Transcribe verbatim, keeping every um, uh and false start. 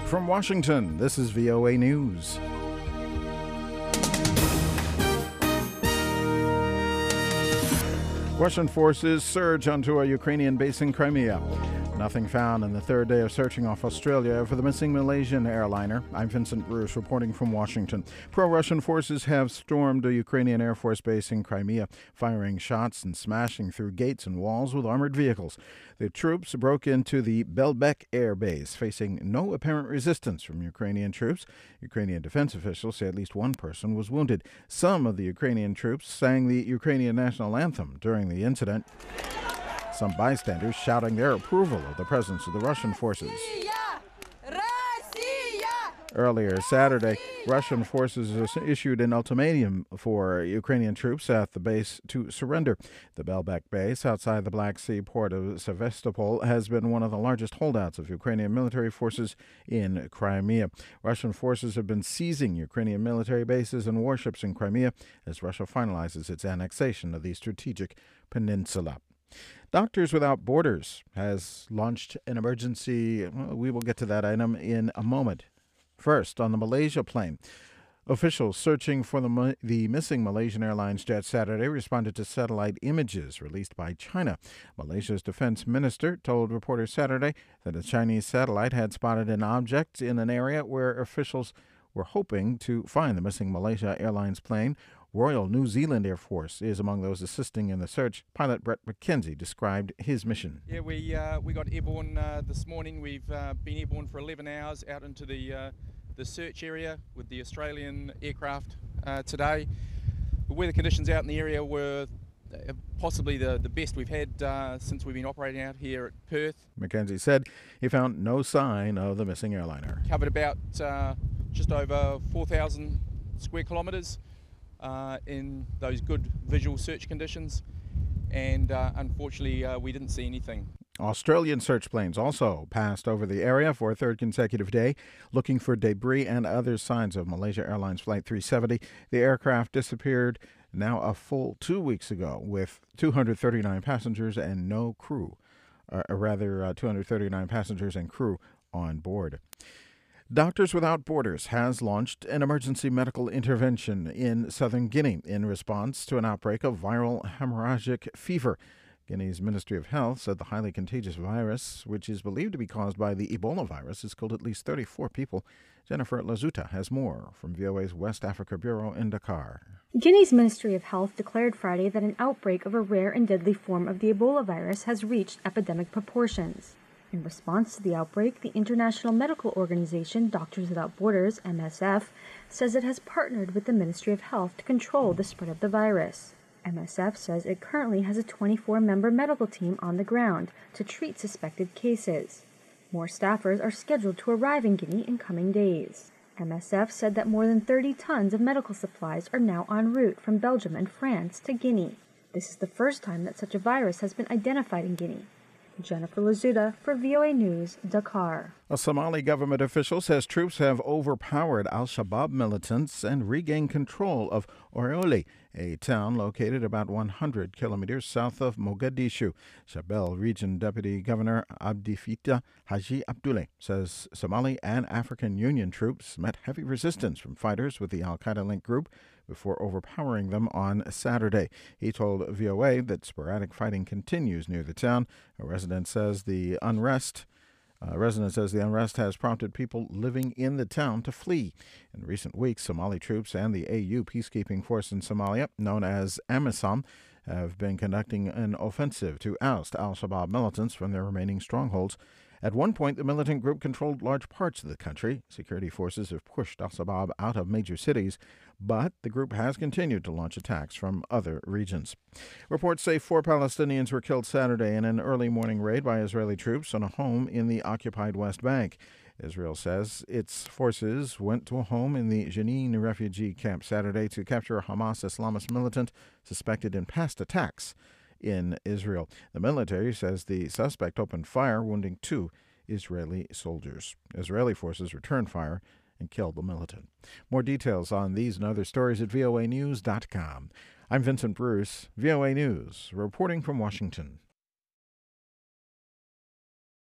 From Washington, this is V O A News. Russian forces surge onto a Ukrainian base in Crimea. Nothing found in the third day of searching off Australia for the missing Malaysian airliner. I'm Vincent Bruce reporting from Washington. Pro-Russian forces have stormed a Ukrainian Air Force base in Crimea, firing shots and smashing through gates and walls with armored vehicles. The troops broke into the Belbek Air Base, facing no apparent resistance from Ukrainian troops. Ukrainian defense officials say at least one person was wounded. Some of the Ukrainian troops sang the Ukrainian national anthem during the incident. Some bystanders shouting their approval of the presence of the Russian forces. Earlier Saturday, Russian forces issued an ultimatum for Ukrainian troops at the base to surrender. The Belbek base outside the Black Sea port of Sevastopol has been one of the largest holdouts of Ukrainian military forces in Crimea. Russian forces have been seizing Ukrainian military bases and warships in Crimea as Russia finalizes its annexation of the strategic peninsula. Doctors Without Borders has launched an emergency. Well, we will get to that item in a moment. First, on the Malaysia plane, officials searching for the, the missing Malaysian Airlines jet Saturday responded to satellite images released by China. Malaysia's defense minister told reporters Saturday that a Chinese satellite had spotted an object in an area where officials were hoping to find the missing Malaysia Airlines plane. Royal New Zealand Air Force is among those assisting in the search. Pilot Brett McKenzie described his mission. Yeah, we uh, we got airborne uh, this morning. We've uh, been airborne for eleven hours out into the uh, the search area with the Australian aircraft uh, today. The weather conditions out in the area were uh, possibly the, the best we've had uh, since we've been operating out here at Perth. McKenzie said he found no sign of the missing airliner. Covered about uh, just over four thousand square kilometres. Uh, in those good visual search conditions, and uh, unfortunately uh, we didn't see anything. Australian search planes also passed over the area for a third consecutive day, looking for debris and other signs of Malaysia Airlines Flight three seventy. The aircraft disappeared now a full two weeks ago with two hundred thirty-nine passengers and no crew, uh, or rather uh, two hundred thirty-nine passengers and crew on board. Doctors Without Borders has launched an emergency medical intervention in southern Guinea in response to an outbreak of viral hemorrhagic fever. Guinea's Ministry of Health said the highly contagious virus, which is believed to be caused by the Ebola virus, has killed at least thirty-four people. Jennifer Lazuta has more from V O A's West Africa Bureau in Dakar. Guinea's Ministry of Health declared Friday that an outbreak of a rare and deadly form of the Ebola virus has reached epidemic proportions. In response to the outbreak, the international medical organization Doctors Without Borders, M S F, says it has partnered with the Ministry of Health to control the spread of the virus. M S F says it currently has a twenty-four member medical team on the ground to treat suspected cases. More staffers are scheduled to arrive in Guinea in coming days. M S F said that more than thirty tons of medical supplies are now en route from Belgium and France to Guinea. This is the first time that such a virus has been identified in Guinea. Jennifer Lazuta for V O A News, Dakar. A Somali government official says troops have overpowered al-Shabaab militants and regained control of Oriole, a town located about one hundred kilometers south of Mogadishu. Shabelle Region Deputy Governor Abdifita Haji Abdullah says Somali and African Union troops met heavy resistance from fighters with the al-Qaeda-linked group before overpowering them on Saturday. He told V O A that sporadic fighting continues near the town. A resident says the unrest A resident says the unrest has prompted people living in the town to flee. In recent weeks, Somali troops and the A U peacekeeping force in Somalia, known as AMISOM, have been conducting an offensive to oust al-Shabaab militants from their remaining strongholds. At one point, the militant group controlled large parts of the country. Security forces have pushed al-Shabaab out of major cities, but the group has continued to launch attacks from other regions. Reports say four Palestinians were killed Saturday in an early morning raid by Israeli troops on a home in the occupied West Bank. Israel says its forces went to a home in the Jenin refugee camp Saturday to capture a Hamas Islamist militant suspected in past attacks in Israel. The military says the suspect opened fire, wounding two Israeli soldiers. Israeli forces returned fire and killed the militant. More details on these and other stories at V O A news dot com. I'm Vincent Bruce, V O A News, reporting from Washington.